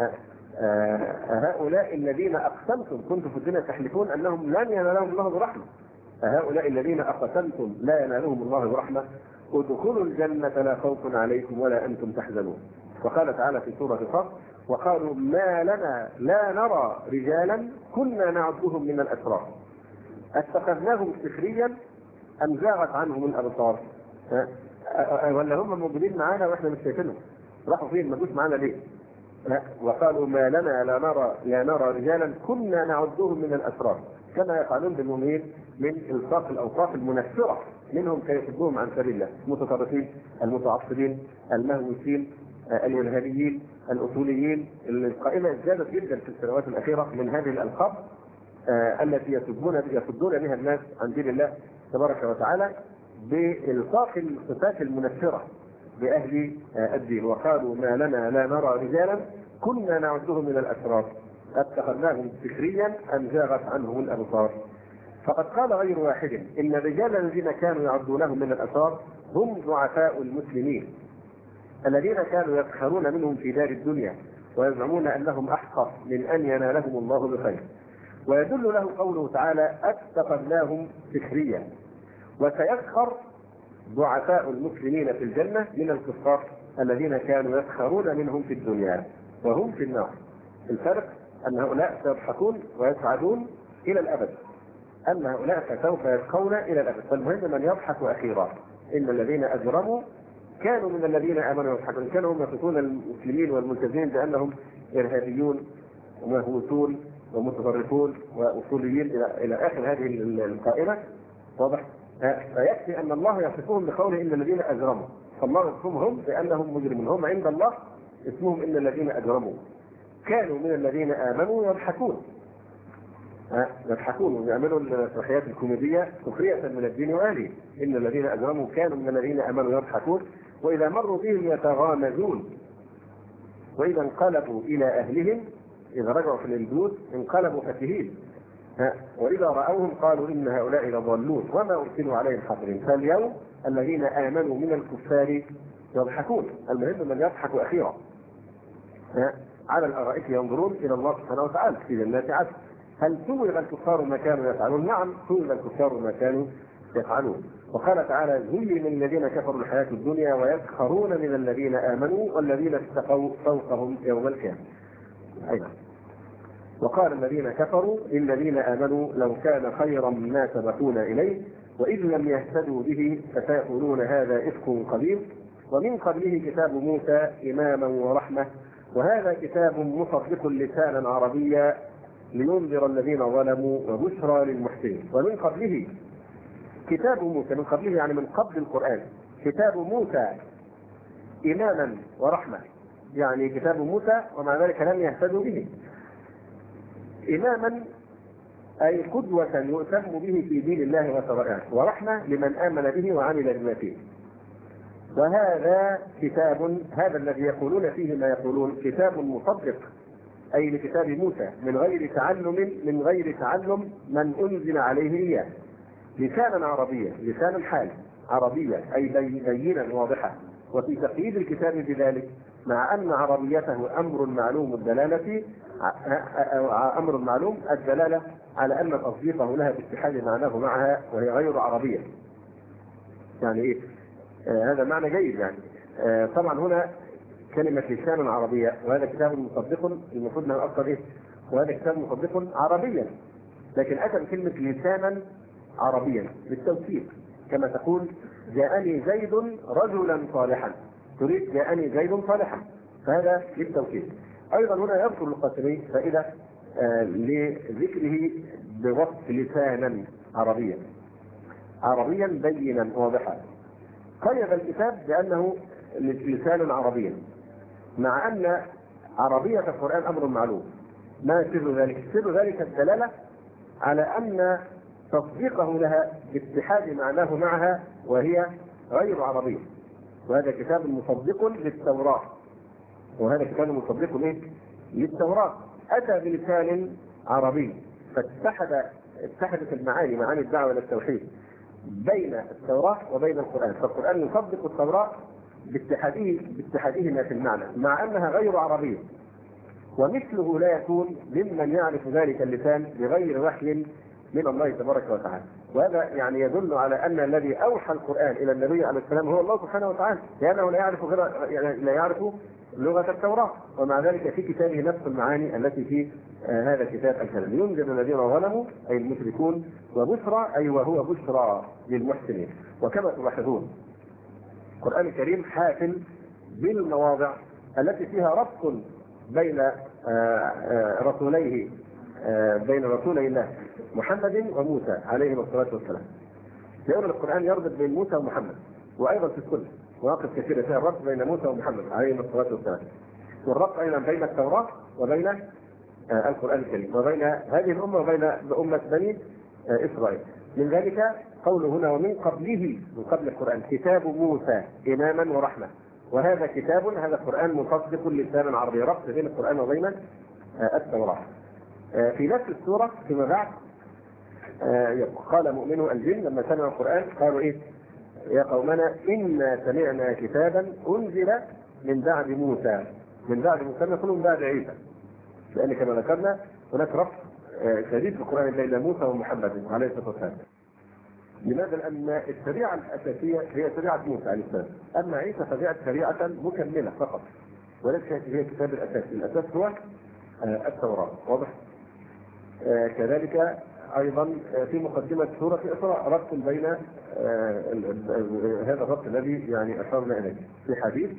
Speaker 1: هؤلاء الذين أقسمتم كنتم في الدنيا تحلفون أنهم لن ينالهم الله برحمة، هؤلاء الذين أقسمتم لا ينالهم الله برحمة ادخلوا الجنة لا خوف عليكم ولا أنتم تحزنون. وقال تعالى في سورة الصف: وقالوا ما لنا لا نرى رجالا كنا نعدهم من الأشرار اتخذناهم سخريا أم زاغت عنهم الأبصار. ولا هم موجودين معانا واحنا مش شايفينهم؟ راحوا فين؟ ما جوش معانا ليه؟ وقالوا ما لنا لا نرى رجالا كنا نعدهم من الأشرار، كما يفعلون بالمؤمنين من الصاق الأوصاف المنفرة منهم كي يصدوهم عن سبيل الله: المتطرفين، المتعصبين، المهووسين، الوهابيين، الأصوليين. القائمة ازدادت جدا في السنوات الأخيرة من هذه الألقاب التي يصدون بها الناس عن دين الله تبارك وتعالى بإلصاق الصفات المنفرة بأهل الدين. وقالوا ما لنا لا نرى رجالا كنا نعدهم من الأشرار اتخذناهم سخريا أم زاغت عنهم الأبصار. فقد قال غير واحد إن الرجال الذين كانوا يعدونهم من الأشرار هم ضعفاء المسلمين الذين كانوا يسخرون منهم في دار الدنيا ويزعمون أنهم أحقر من أن ينالهم الله بخير. ويدل له قوله تعالى: اتخذناهم سخريا. وسيسخر ضعفاء المسلمين في الجنة من الكفار الذين كانوا يسخرون منهم في الدنيا وهم في النار. الفرق أن هؤلاء سيضحكون ويسعدون إلى الأبد، أن هؤلاء سوف يبقون إلى الأبد. فالمهم من يضحك أخيرا. إن الذين أجرموا كانوا من الذين آمنوا يضحكون، كانوا هم يصفون المسلمين والملتزمين بأنهم إرهابيون ومهووسون ومتطرفون وأصوليين إلى آخر هذه القائمة. واضح؟ فيكفي أن الله يصفهم بقوله إن الذين أجرموا، فالله يصفهم هم بأنهم مجرمون. هم عند الله اسمهم إن الذين أجرموا كانوا من الذين آمنوا يضحكون. يضحكون ويعملوا المسرحيات الكوميدية سخرية من الدين وأهله. إن الذين أجرموا كانوا من الذين آمنوا يضحكون وإذا مروا بهم يتغامزون وإذا انقلبوا إلى أهلهم إذا رجعوا في البيوت انقلبوا فكهين وإذا رأوهم قالوا إن هؤلاء لضالون وما أرسلوا عليهم حافظين. فاليوم الذين آمنوا من الكفار يضحكون. المهم من يضحك أخيرا على الأرائك ينظرون إلى الله سبحانه وتعالى في جنات عدن. هل سوغ الكفار ما كانوا يفعلون؟ نعم سوغ الكفار ما كانوا يفعلون. وقال تعالى زين للذين كفروا الحياة الدنيا ويسخرون من الذين آمنوا والذين اتقوا فوقهم يوم القيامة. أيضا وقال الذين كفروا للذين آمنوا لو كان خيرا ما سبقونا إليه وإذ لم يهتدوا به فسيقولون هذا إفك قديم ومن قبله كتاب موسى إماما ورحمة وهذا كتاب مصدق لسانا عربيا لينذر الذين ظلموا وبشرى للمحسنين. ومن قبله كتاب موسى، من قبله يعني من قبل القرآن، كتاب موسى إماما ورحمة، يعني كتاب موسى ومع ذلك لم يهتدوا به. إماما أي قدوة يؤتم به في دين الله وشرائعه، ورحمة لمن آمن به وعمل بما فيه. وهذا كتاب، هذا الذي يقولون فيه ما يقولون كتاب مصدق أي لكتاب موسى من غير تعلم من أنزل عليه إياه، لسانا عربيا، لسان حال عربية أي بينا واضحة. وفي تقييد الكتاب بذلك مع أن عربيته أمر معلوم الدلالة على أن تصديقه لها باتحاد معناه معها وهي غير عربية. يعني إيه؟ هذا معنى جيد. يعني طبعا هنا كلمة لسان عربية وهذا كتاب مصدق، المفروض أنه أصدق إيه؟ وهذا كتاب مصدق عربيا، لكن أتى بكلمة لسانا عربيا بالتوثيق، كما تقول جاءني زيد رجلا صالحا، تريد جاءني زيد صالحا، فهذا للتوثيق. أيضا هنا يذكر القاسمي فائدة لذكره بوصف لسانا عربيا بينا واضحا. قيد الكتاب بأنه لسان عربيا مع أن عربية القرآن أمر معلوم. ما سر ذلك؟ سر ذلك الدلالة على أن تصديقه لها باتحاد معناه معها وهي غير عربية. وهذا كتاب مصدق للتوراة، وهذا كتاب مصدق للتوراة أتى بلسان عربي، فاتحدت المعاني، معاني الدعوة إلى التوحيد بين التوراة وبين القرآن. فالقرآن يصدق التوراة باتحادهما في المعنى مع أنها غير عربية. ومثله لا يكون ممن يعرف ذلك اللسان بغير وحي من الله تبارك وتعالى. وهذا يعني يدل على أن الذي أوحى القرآن إلى النبي عليه السلام هو الله سبحانه وتعالى، لأنه لا يعرف لغة التوراة، ومع ذلك في كتابه نفس المعاني التي في هذا الكتاب الكريم. ينذر الذين ظلموا أي المشركون وبشرى أي وهو بشرى للمحسنين. وكما تلاحظون القرآن الكريم حافل بالمواضع التي فيها ربط بين رسوليه بين رسولي الله محمد وموسى عليهم الصلاة والسلام. يقول القرآن يربط بين موسى ومحمد، وأيضا في السنة مواقف كثيرة فيها الربط بين موسى ومحمد عليهم الصلاة والسلام، والربط أيضا بين التوراة وبين القرآن الكريم وبين هذه الأمة وبين أمة بني إسرائيل. من ذلك قوله هنا ومن قبله، من قبل القرآن، كتاب موسى إماما ورحمة، وهذا كتاب، هذا القرآن مصدق لسان عربي، ربط بين القرآن وبين التوراة. في نفس السورة فيما بعد قال مؤمنو الجن لما سمعوا القرآن قالوا إيه؟ يا قومنا إنا سمعنا كتابا أنزل من بعد موسى، من بعد موسى يقولون من بعد عيسى، لأن كما ذكرنا هناك ربط شديد في القرآن بين موسى ومحمد عليه الصلاة والسلام. لماذا؟ لأن الشريعة الأساسية هي شريعة موسى عليه السلام، أما عيسى فجاءت شريعة مكملة فقط، وليس هي الكتاب الأساسي. الأساس هو التوراة. واضح؟ كذلك أيضا في مقدمة سورة الإسراء ربط بين هذا الربط الذي يعني أشرنا إليه في حديث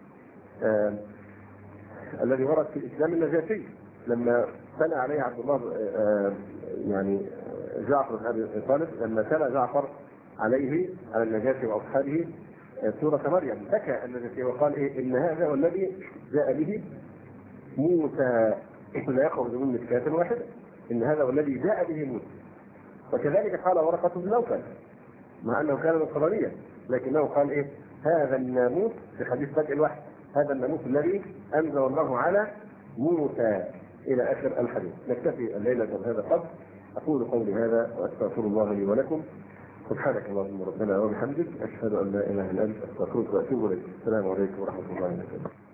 Speaker 1: الذي ورد في إسلام النجاشي لما تلا عليه عبد الله يعني جعفر بن أبي طالب، لما تلا جعفر عليه على النجاشي وأصحابه سورة مريم بكى النجاشي وقال إيه؟ إن هذا هو الذي جاء به موسى لا يخرج من مشكاة واحدة، إن هذا هو الذي جاء به موسى. وكذلك قال ورقة بن نوفل مع أنه كان نصرانيا، لكنه قال إيه؟ هذا الناموس في حديث بدء الوحي، هذا الناموس الذي أنزل الله على موسى إلى آخر الحديث. نكتفي الليلة بهذا القدر. أقول قولي هذا وأستغفر الله لي ولكم. سبحانك اللهم ربنا وبحمدك، أشهد أن لا إله إلا أنت، أستغفرك وأتوب إليك. السلام عليكم ورحمة الله وبركاته.